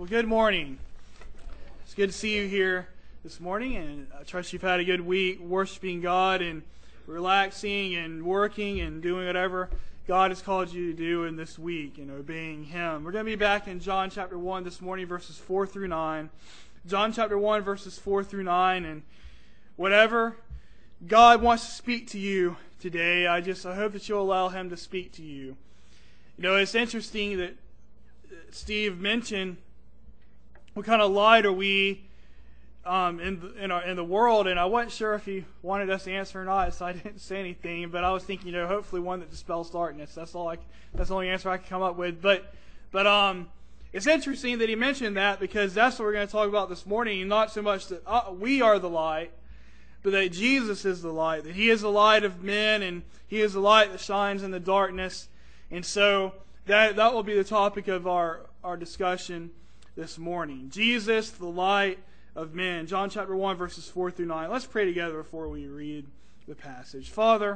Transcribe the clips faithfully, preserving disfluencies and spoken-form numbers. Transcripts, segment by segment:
Well, good morning. It's good to see you here this morning, and I trust you've had a good week worshiping God and relaxing and working and doing whatever God has called you to do in this week and obeying Him. We're going to be back in John chapter one this morning, verses four through nine. John chapter one, verses four through nine, and whatever God wants to speak to you today, I just I hope that you'll allow Him to speak to you. You know, it's interesting that Steve mentioned what kind of light are we um, in the, in, our, in the world, and I wasn't sure if he wanted us to answer or not, so I didn't say anything. But I was thinking, you know, hopefully one that dispels darkness. That's all. I, that's the only answer I can come up with. But but um, it's interesting that he mentioned that, because that's what we're going to talk about this morning. Not so much that uh, we are the light, but that Jesus is the light. That He is the light of men, and He is the light that shines in the darkness. And so that that will be the topic of our our discussion this morning. Jesus, the light of men. John chapter one, verses four through nine. Let's pray together before we read the passage. Father,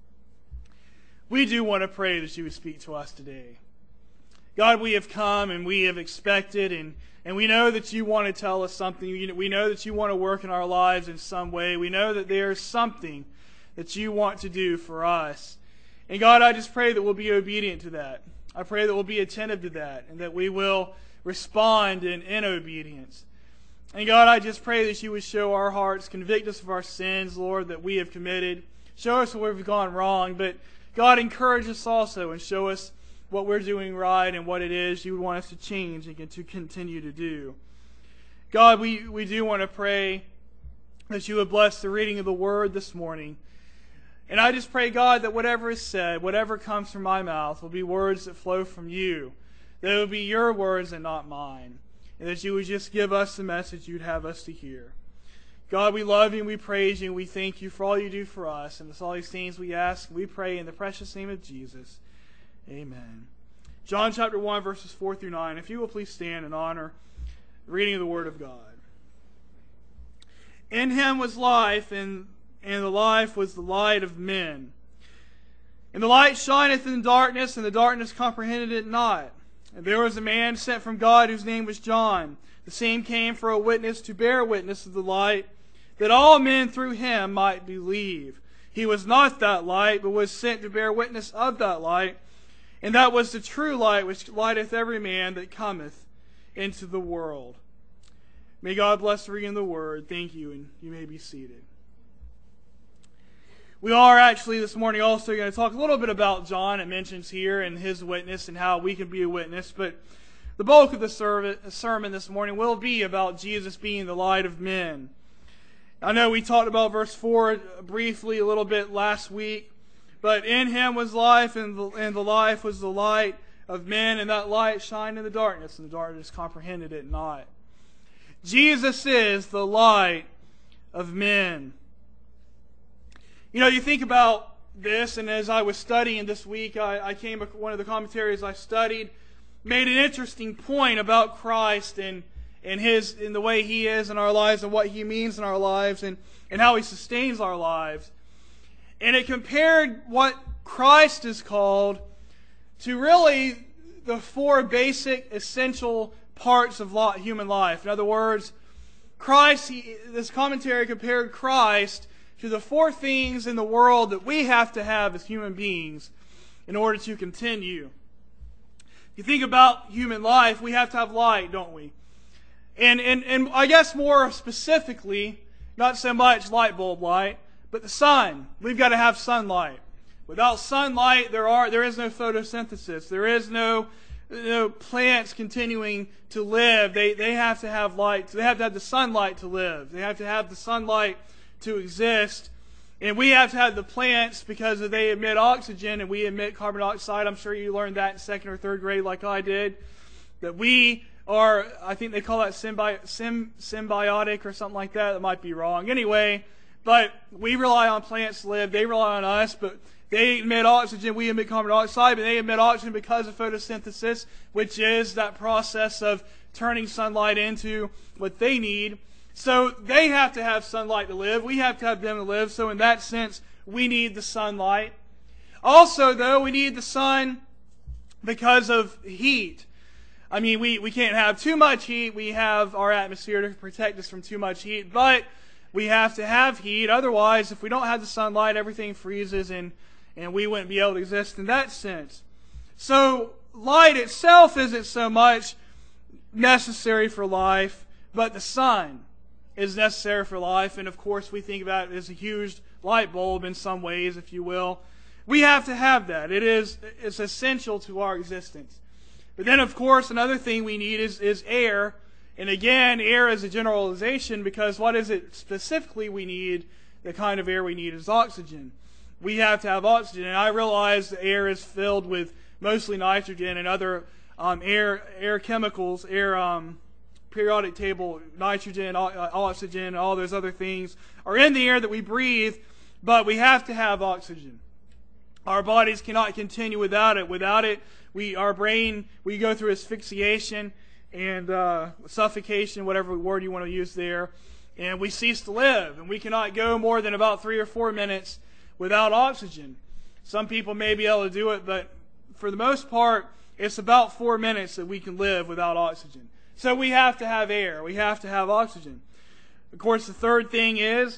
we do want to pray that You would speak to us today. God, we have come and we have expected, and, and we know that You want to tell us something. We know that You want to work in our lives in some way. We know that there is something that You want to do for us. And God, I just pray that we'll be obedient to that. I pray that we'll be attentive to that, and that we will respond in, in obedience. And God, I just pray that You would show our hearts, convict us of our sins, Lord, that we have committed. Show us where we've gone wrong, but God, encourage us also and show us what we're doing right and what it is You would want us to change and to continue to do. God, we, we do want to pray that You would bless the reading of the Word this morning. And I just pray, God, that whatever is said, whatever comes from my mouth, will be words that flow from You. That it will be Your words and not mine. And that You would just give us the message You'd have us to hear. God, we love You and we praise You and we thank You for all You do for us. And it's all these things we ask and we pray in the precious name of Jesus. Amen. John chapter one, verses four through nine. If you will please stand and honor the reading of the Word of God. In Him was life, and, and the life was the light of men. And the light shineth in darkness, and the darkness comprehended it not. And there was a man sent from God whose name was John. The same came for a witness to bear witness of the light, that all men through him might believe. He was not that light, but was sent to bear witness of that light. And that was the true light which lighteth every man that cometh into the world. May God bless the reading of the Word. Thank you, and you may be seated. We are actually this morning also going to talk a little bit about John. It mentions here and his witness and how we can be a witness. But the bulk of the sermon this morning will be about Jesus being the light of men. I know we talked about verse four briefly a little bit last week. But in Him was life, and the, and the life was the light of men. And that light shined in the darkness, and the darkness comprehended it not. Jesus is the light of men. You know, you think about this, and as I was studying this week, I, I came, one of the commentaries I studied made an interesting point about Christ and, and his, in the way He is in our lives and what He means in our lives and, and how He sustains our lives. And it compared what Christ is called to really the four basic, essential parts of human life. In other words, Christ, he, this commentary compared Christ to the four things in the world that we have to have as human beings in order to continue. If you think about human life, we have to have light, don't we? And, and, and I guess more specifically, not so much light bulb light, but the sun. We've got to have sunlight. Without sunlight, there are there is no photosynthesis. There is no, no plants continuing to live. They, they have to have light. They have to have the sunlight to live. They have to have the sunlight to exist. And we have to have the plants because they emit oxygen and we emit carbon dioxide. I'm sure you learned that in second or third grade like I did. That we are, I think they call that symbi- sym- symbiotic or something like that. That might be wrong. Anyway, but we rely on plants to live. They rely on us, but they emit oxygen. We emit carbon dioxide, but they emit oxygen because of photosynthesis, which is that process of turning sunlight into what they need. So they have to have sunlight to live. We have to have them to live. So in that sense, we need the sunlight. Also, though, we need the sun because of heat. I mean, we, we can't have too much heat. We have our atmosphere to protect us from too much heat, but we have to have heat. Otherwise, if we don't have the sunlight, everything freezes, and, and we wouldn't be able to exist in that sense. So, light itself isn't so much necessary for life, but the sun is necessary for life. And of course, we think about it as a huge light bulb in some ways, if you will. We have to have that. It is it's essential to our existence. But then, of course, another thing we need is, is air. And again, air is a generalization, because what is it specifically we need? The kind of air we need is oxygen. We have to have oxygen. And I realize the air is filled with mostly nitrogen and other um, air air chemicals, air um, periodic table, nitrogen, o- oxygen, all those other things are in the air that we breathe, but we have to have oxygen. Our bodies cannot continue without it. Without it, we our brain, we go through asphyxiation and uh, suffocation, whatever word you want to use there, and we cease to live. And we cannot go more than about three or four minutes without oxygen. Some people may be able to do it, but for the most part, it's about four minutes that we can live without oxygen. So we have to have air. We have to have oxygen. Of course, the third thing is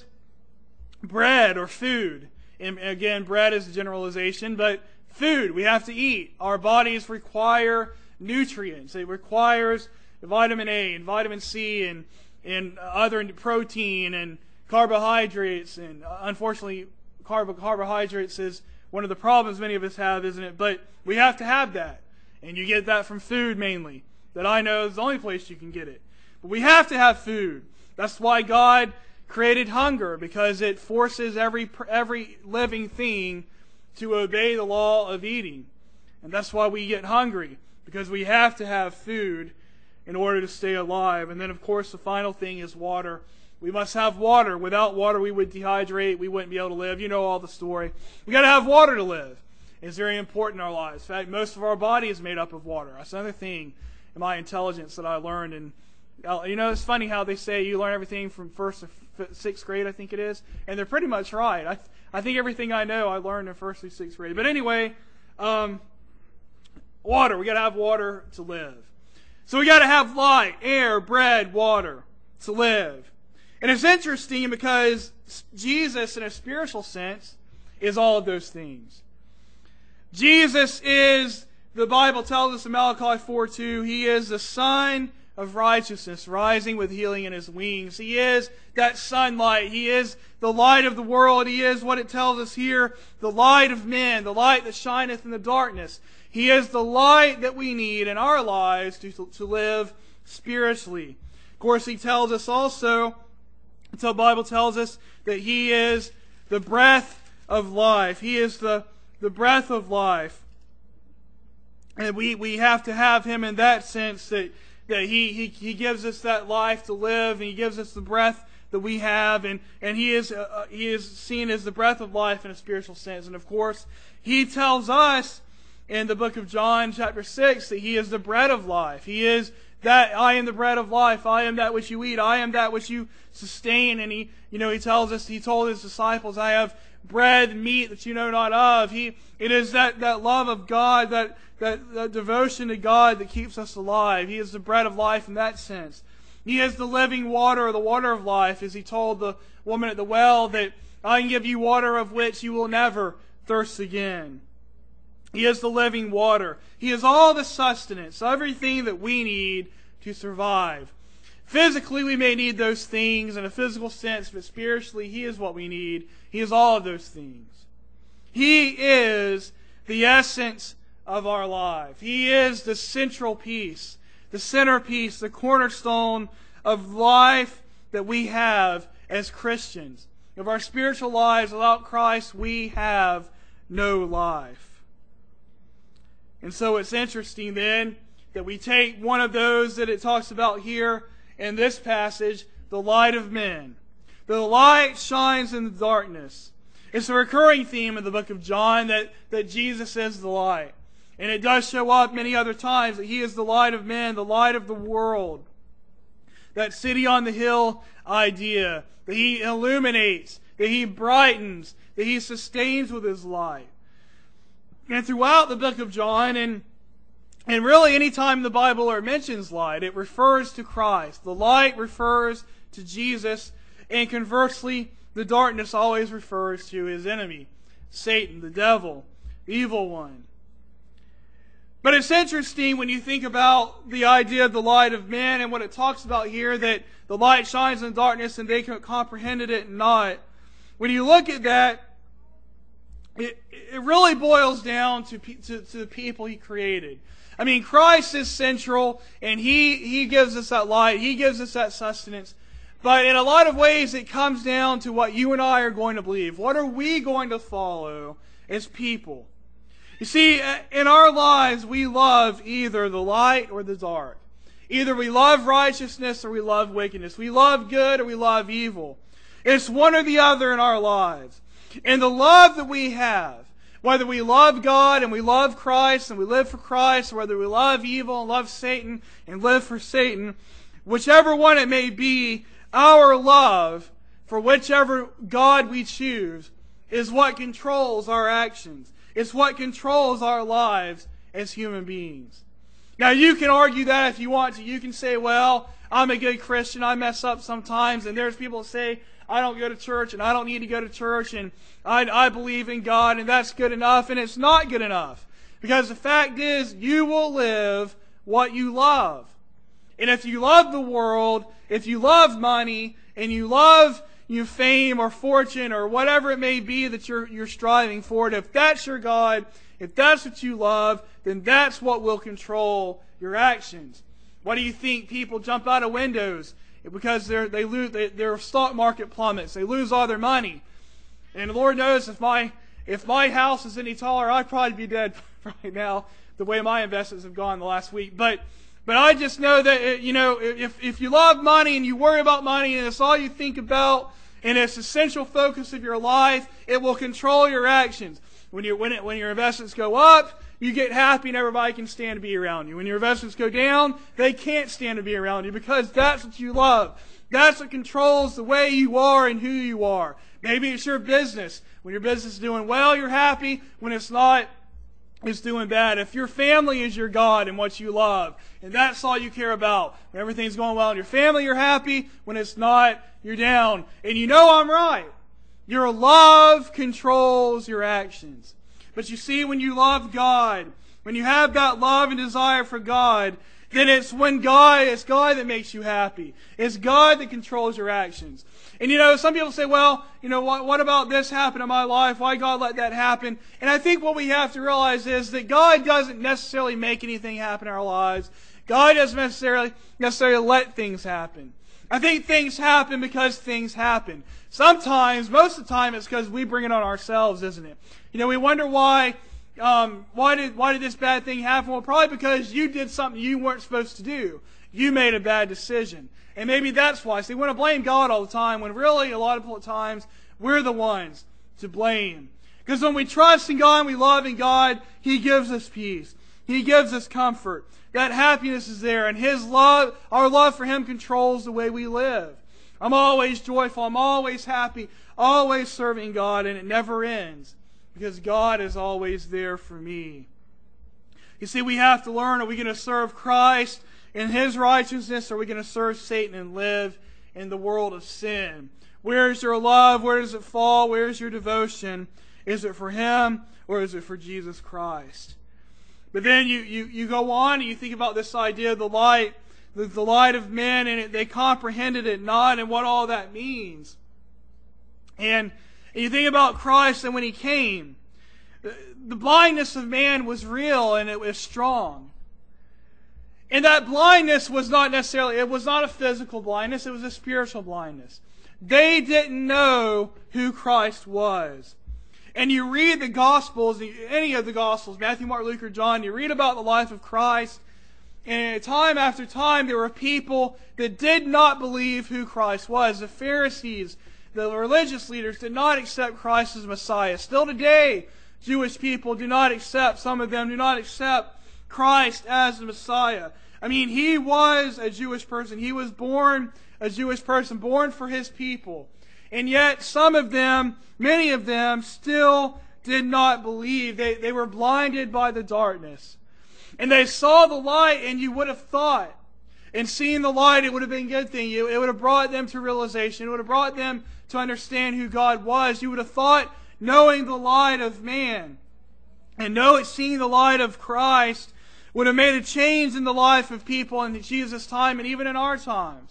bread or food. And again, bread is a generalization, but food, we have to eat. Our bodies require nutrients. It requires vitamin A and vitamin C and, and other protein and carbohydrates. And unfortunately, carb- carbohydrates is one of the problems many of us have, isn't it? But we have to have that. And you get that from food mainly. That I know is the only place you can get it. But we have to have food. That's why God created hunger, because it forces every every living thing to obey the law of eating. And that's why we get hungry, because we have to have food in order to stay alive. And then, of course, the final thing is water. We must have water. Without water, we would dehydrate. We wouldn't be able to live. You know all the story. We got to have water to live. It's very important in our lives. In fact, most of our body is made up of water. That's another thing in my intelligence that I learned. And you know, it's funny how they say you learn everything from first to sixth grade, I think it is, and they're pretty much right. I th- I think everything I know I learned in first through sixth grade. But anyway, um, water. We got to have water to live. So we got to have light, air, bread, water to live. And it's interesting because Jesus, in a spiritual sense, is all of those things. Jesus is, the Bible tells us in Malachi four two, He is the Son of righteousness, rising with healing in His wings. He is that sunlight. He is the light of the world. He is what it tells us here, the light of men, the light that shineth in the darkness. He is the light that we need in our lives to, to live spiritually. Of course, He tells us also, the Bible tells us that He is the breath of life. He is the, the breath of life. And we, we have to have Him in that sense, that That he, he he gives us that life to live, and He gives us the breath that we have, and and He is uh, He is seen as the breath of life in a spiritual sense. And of course, He tells us in the book of John, chapter six, that He is the bread of life. He is that I am the bread of life. I am that which you eat. I am that which you sustain. And He, you know, He tells us, He told His disciples, I have bread and meat that you know not of. He it is that that love of God, that. That, that devotion to God that keeps us alive. He is the bread of life in that sense. He is the living water, or the water of life, as He told the woman at the well, that I can give you water of which you will never thirst again. He is the living water. He is all the sustenance, everything that we need to survive. Physically, we may need those things in a physical sense, but spiritually, He is what we need. He is all of those things. He is the essence of our life. He is the central piece, the centerpiece, the cornerstone of life that we have as Christians. Of our spiritual lives, without Christ, we have no life. And so it's interesting then that we take one of those that it talks about here in this passage, the light of men. The light shines in the darkness. It's a recurring theme in the book of John that, that Jesus is the light. And it does show up many other times that He is the light of men, the light of the world. That city on the hill idea, that He illuminates, that He brightens, that He sustains with His light. And throughout the book of John, and And really, anytime the Bible or mentions light, it refers to Christ. The light refers to Jesus, and conversely, the darkness always refers to his enemy, Satan, the devil, the evil one. But it's interesting when you think about the idea of the light of men and what it talks about here, that the light shines in darkness and they comprehended it not. When you look at that, it, it really boils down to, to, to the people he created. I mean, Christ is central, and he, he gives us that light. He gives us that sustenance. But in a lot of ways, it comes down to what you and I are going to believe. What are we going to follow as people? You see, in our lives, we love either the light or the dark. Either we love righteousness or we love wickedness. We love good or we love evil. It's one or the other in our lives. And the love that we have, whether we love God and we love Christ and we live for Christ, or whether we love evil and love Satan and live for Satan, whichever one it may be, our love for whichever God we choose is what controls our actions. It's what controls our lives as human beings. Now, you can argue that if you want to. You can say, well, I'm a good Christian. I mess up sometimes. And there's people that say, I don't go to church and I don't need to go to church. And I, I believe in God and that's good enough. And it's not good enough. Because the fact is, you will live what you love. And if you love the world, if you love money, and you love you fame or fortune or whatever it may be that you're you're striving for, and if that's your God, if that's what you love, then that's what will control your actions. Why do you think people jump out of windows? Because they're, they lose they, their stock market plummets. They lose all their money. And the Lord knows if my if my house is any taller, I'd probably be dead right now, the way my investments have gone the last week. But But I just know that, you know, if, if you love money and you worry about money and it's all you think about and it's the central focus of your life, it will control your actions. When, you, when, it, when your investments go up, you get happy and everybody can stand to be around you. When your investments go down, they can't stand to be around you because that's what you love. That's what controls the way you are and who you are. Maybe it's your business. When your business is doing well, you're happy. When it's not, it's doing bad. If your family is your God and what you love, and that's all you care about, when everything's going well in your family, you're happy. When it's not, you're down. And you know I'm right. Your love controls your actions. But you see, when you love God, when you have that love and desire for God, then it's when God, it's God that makes you happy. It's God that controls your actions. And you know, some people say, well, you know, what, what about this happened in my life? Why God let that happen? And I think what we have to realize is that God doesn't necessarily make anything happen in our lives. God doesn't necessarily, necessarily let things happen. I think things happen because things happen. Sometimes, most of the time, it's because we bring it on ourselves, isn't it? You know, we wonder why, um, why did, why did this bad thing happen? Well, probably because you did something you weren't supposed to do. You made a bad decision. And maybe that's why. See, we want to blame God all the time when really a lot of times we're the ones to blame. Because when we trust in God and we love in God, He gives us peace. He gives us comfort. That happiness is there. And His love, our love for Him controls the way we live. I'm always joyful. I'm always happy. Always serving God. And it never ends. Because God is always there for me. You see, we have to learn, are we going to serve Christ in His righteousness, or are we going to serve Satan and live in the world of sin? Where is your love? Where does it fall? Where is your devotion? Is it for Him, or is it for Jesus Christ? But then you, you, you go on and you think about this idea of the light, the, the light of men, and it, they comprehended it not, and what all that means. And, and you think about Christ and when He came, the, the blindness of man was real and it was strong. And that blindness was not necessarily, it was not a physical blindness, it was a spiritual blindness. They didn't know who Christ was. And you read the Gospels, any of the Gospels, Matthew, Mark, Luke, or John, you read about the life of Christ, and time after time there were people that did not believe who Christ was. The Pharisees, the religious leaders did not accept Christ as Messiah. Still today, Jewish people do not accept, some of them do not accept Christ as the Messiah. I mean, He was a Jewish person. He was born a Jewish person, born for His people. And yet, some of them, many of them, still did not believe. They, they were blinded by the darkness. And they saw the light, and you would have thought, in seeing the light, it would have been a good thing. It would have brought them to realization. It would have brought them to understand who God was. You would have thought, knowing the light of man, and know it, seeing the light of Christ, would have made a change in the life of people in Jesus' time and even in our times.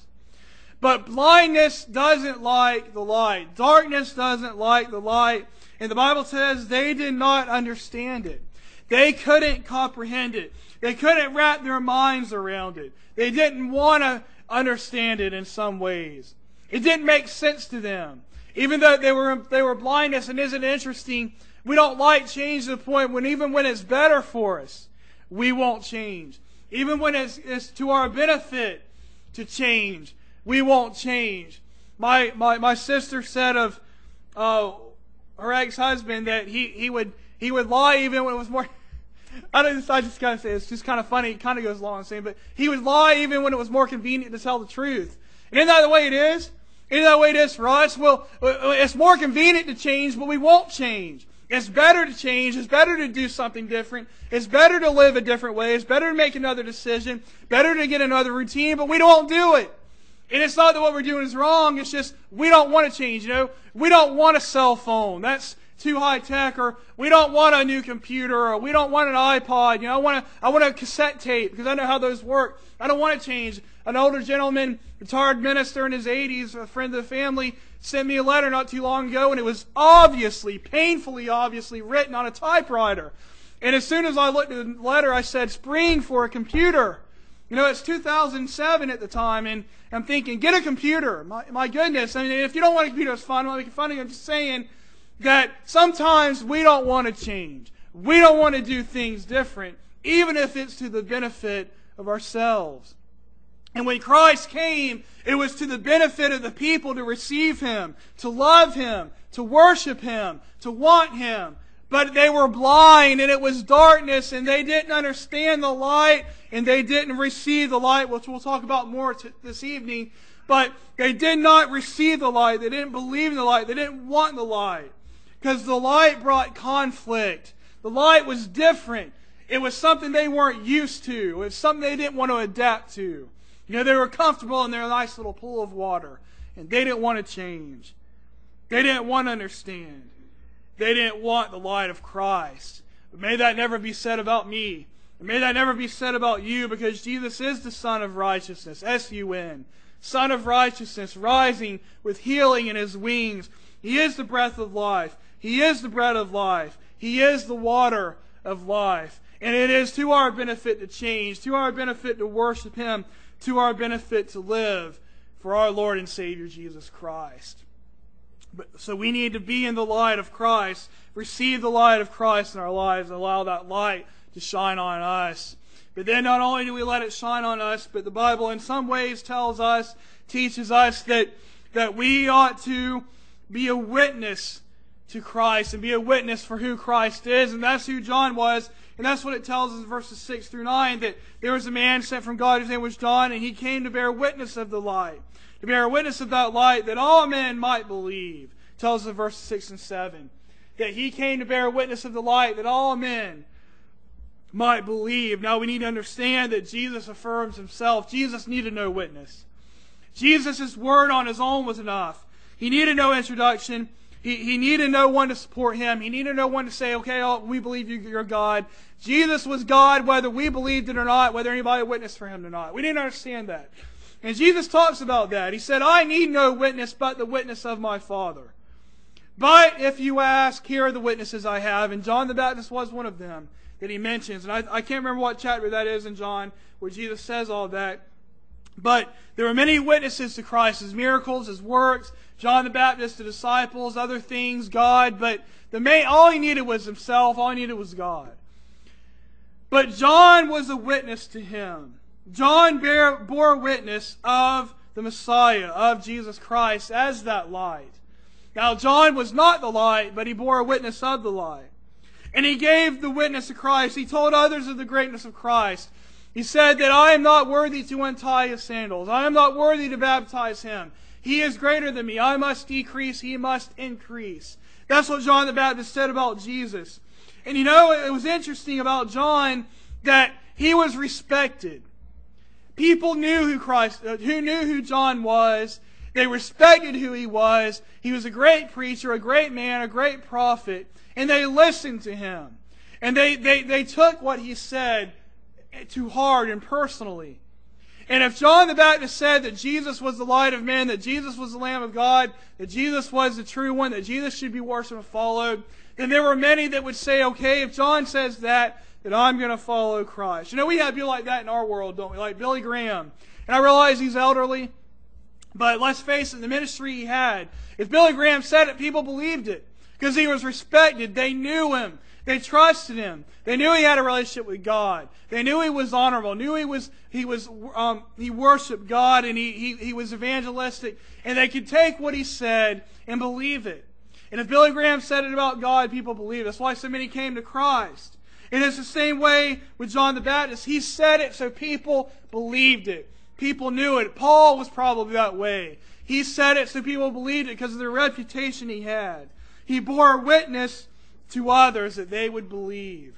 But blindness doesn't like the light. Darkness doesn't like the light. And the Bible says they did not understand it. They couldn't comprehend it. They couldn't wrap their minds around it. They didn't want to understand it in some ways. It didn't make sense to them. Even though they were they were blindness, and isn't it interesting? We don't like change to the point when even when it's better for us, we won't change. Even when it's, it's to our benefit to change, we won't change. My my, my sister said of uh, her ex-husband that he, he would he would lie even when it was more. I don't. I just kind of say it's just kind of funny. It kind of goes along the same, but he would lie even when it was more convenient to tell the truth. And isn't that the way it is? Isn't that the way it is for us? Well, it's more convenient to change, but we won't change. It's better to change. It's better to do something different. It's better to live a different way. It's better to make another decision. Better to get another routine, but we don't do it. And it's not that what we're doing is wrong. It's just we don't want to change. You know, we don't want a cell phone. That's too high tech. Or we don't want a new computer. Or we don't want an iPod. You know, I want a I want a cassette tape because I know how those work. I don't want to change. An older gentleman, retired minister in his eighties, a friend of the family, sent me a letter not too long ago, and it was obviously, painfully obviously written on a typewriter. And as soon as I looked at the letter, I said, "Spring for a computer." You know, it's two thousand seven at the time, and I'm thinking, get a computer. My, my goodness. I mean, if you don't want a computer, it's fine. I'm not making fun of you. I'm just saying that sometimes we don't want to change. We don't want to do things different, even if it's to the benefit of ourselves. And when Christ came, it was to the benefit of the people to receive Him, to love Him, to worship Him, to want Him. But they were blind, and it was darkness, and they didn't understand the light, and they didn't receive the light, which we'll talk about more t- this evening. But they did not receive the light. They didn't believe in the light. They didn't want the light. Because the light brought conflict. The light was different. It was something they weren't used to. It was something they didn't want to adapt to. You know, they were comfortable in their nice little pool of water, and they didn't want to change. They didn't want to understand. They didn't want the light of Christ. But may that never be said about me. And may that never be said about you, because Jesus is the Son of Righteousness, S U N, Son of Righteousness, rising with healing in His wings. He is the breath of life. He is the bread of life. He is the water of life. And it is to our benefit to change, to our benefit to worship Him, to our benefit to live for our Lord and Savior Jesus Christ. But, so we need to be in the light of Christ, receive the light of Christ in our lives, and allow that light to shine on us. But then not only do we let it shine on us, but the Bible in some ways tells us, teaches us that, that we ought to be a witness to Christ and be a witness for who Christ is. And that's who John was. And that's what it tells us in verses six through nine, that there was a man sent from God whose name was John, and he came to bear witness of the light. To bear witness of that light, that all men might believe. It tells us in verses six and seven. That he came to bear witness of the light, that all men might believe. Now we need to understand that Jesus affirms Himself. Jesus needed no witness. Jesus' word on His own was enough. He needed no introduction. He, he needed no one to support Him. He needed no one to say, okay, oh, we believe you, you're God. Jesus was God whether we believed it or not, whether anybody witnessed for Him or not. We didn't understand that. And Jesus talks about that. He said, I need no witness but the witness of my Father. But if you ask, here are the witnesses I have. And John the Baptist was one of them that he mentions. And I, I can't remember what chapter that is in John where Jesus says all that. But there were many witnesses to Christ, His miracles, His works, John the Baptist, the disciples, other things, God. But the main, all he needed was Himself. All he needed was God. But John was a witness to Him. John bear, bore witness of the Messiah, of Jesus Christ, as that light. Now, John was not the light, but he bore a witness of the light. And he gave the witness of Christ. He told others of the greatness of Christ. He said that I am not worthy to untie His sandals. I am not worthy to baptize Him. He is greater than me. I must decrease. He must increase. That's what John the Baptist said about Jesus. And you know, it was interesting about John that he was respected. People knew who Christ, uh, who knew who John was. They respected who he was. He was a great preacher, a great man, a great prophet, and they listened to him. And they, they, they took what he said to heart and personally. And if John the Baptist said that Jesus was the light of men, that Jesus was the Lamb of God, that Jesus was the true one, that Jesus should be worshipped and followed, then there were many that would say, okay, if John says that, then I'm going to follow Christ. You know, we have people like that in our world, don't we? Like Billy Graham. And I realize he's elderly, but let's face it, the ministry he had, if Billy Graham said it, people believed it. Because he was respected. They knew him. They trusted him. They knew he had a relationship with God. They knew he was honorable. Knew he was he was um, he worshipped God, and he, he he was evangelistic. And they could take what he said and believe it. And if Billy Graham said it about God, people believed it. That's why so many came to Christ. And it's the same way with John the Baptist. He said it so people believed it. People knew it. Paul was probably that way. He said it so people believed it because of the reputation he had. He bore witness to others that they would believe.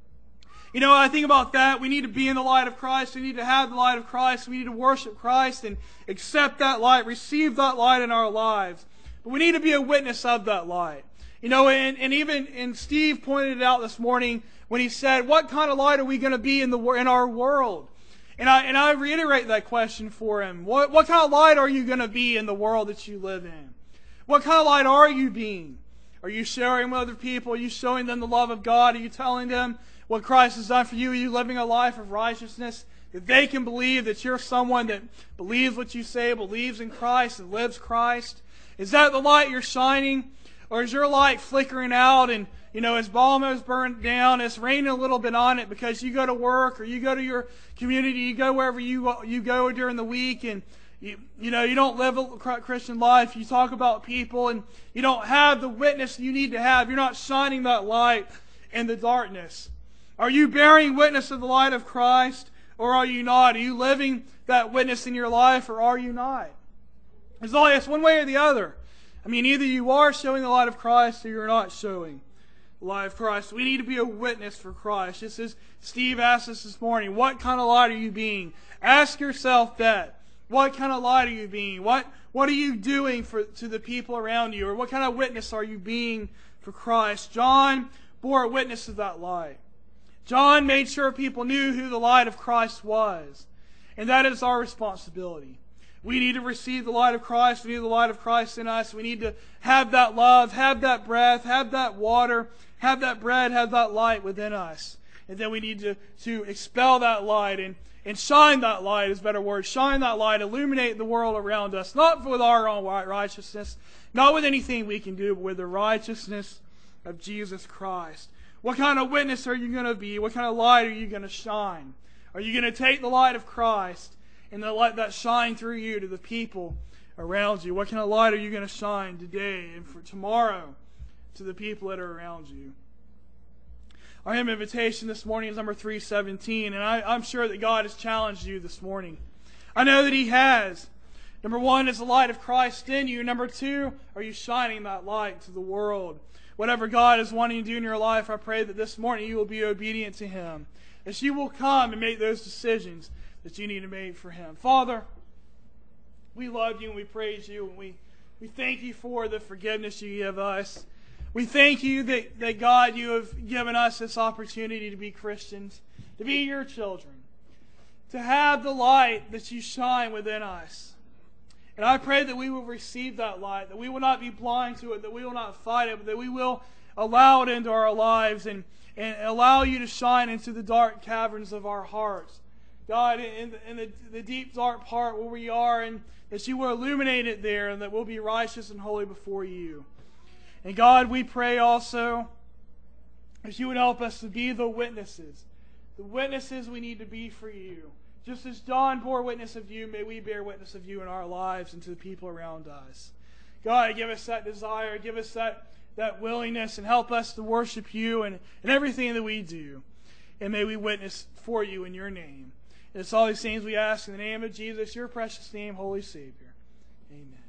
You know, I think about that. We need to be in the light of Christ. We need to have the light of Christ. We need to worship Christ and accept that light, receive that light in our lives. But we need to be a witness of that light. You know, and, and even and Steve pointed it out this morning when he said, what kind of light are we going to be in the in our world? And I and I reiterate that question for him. What, what kind of light are you going to be in the world that you live in? What kind of light are you being? Are you sharing with other people? Are you showing them the love of God? Are you telling them what Christ has done for you? Are you living a life of righteousness that they can believe that you're someone that believes what you say, believes in Christ, and lives Christ? Is that the light you're shining? Or is your light flickering out and, you know, it's almost burned down, it's raining a little bit on it because you go to work or you go to your community, you go wherever you you go during the week, and You, you know, you don't live a Christian life. You talk about people and you don't have the witness you need to have. You're not shining that light in the darkness. Are you bearing witness of the light of Christ, or are you not? Are you living that witness in your life, or are you not? It's only it's one way or the other. I mean, either you are showing the light of Christ or you're not showing the light of Christ. We need to be a witness for Christ. Just as Steve asked us this morning, what kind of light are you being? Ask yourself that. What kind of light are you being? What what are you doing for to the people around you? Or what kind of witness are you being for Christ? John bore witness of that light. John made sure people knew who the light of Christ was. And that is our responsibility. We need to receive the light of Christ. We need the light of Christ in us. We need to have that love, have that breath, have that water, have that bread, have that light within us. And then we need to, to expel that light and And shine that light is a better word. Shine that light, illuminate the world around us. Not with our own righteousness, not with anything we can do, but with the righteousness of Jesus Christ. What kind of witness are you going to be? What kind of light are you going to shine? Are you going to take the light of Christ and let that shine through you to the people around you? What kind of light are you going to shine today and for tomorrow to the people that are around you? Our hymn invitation this morning is number three seventeen, and I, I'm sure that God has challenged you this morning. I know that He has. Number one, is the light of Christ in you. Number two, are you shining that light to the world? Whatever God is wanting to do in your life, I pray that this morning you will be obedient to Him, that you will come and make those decisions that you need to make for Him. Father, we love you and we praise you, and we, we thank you for the forgiveness you give us. We thank you that, that, God, you have given us this opportunity to be Christians, to be your children, to have the light that you shine within us. And I pray that we will receive that light, that we will not be blind to it, that we will not fight it, but that we will allow it into our lives and, and allow you to shine into the dark caverns of our hearts. God, in, the, in the, the deep, dark part where we are, and that you will illuminate it there, and that we'll be righteous and holy before you. And God, we pray also that you would help us to be the witnesses. The witnesses we need to be for you. Just as John bore witness of you, may we bear witness of you in our lives and to the people around us. God, give us that desire, give us that, that willingness, and help us to worship you in, in everything that we do. And may we witness for you in your name. And it's all these things we ask in the name of Jesus, your precious name, Holy Savior. Amen.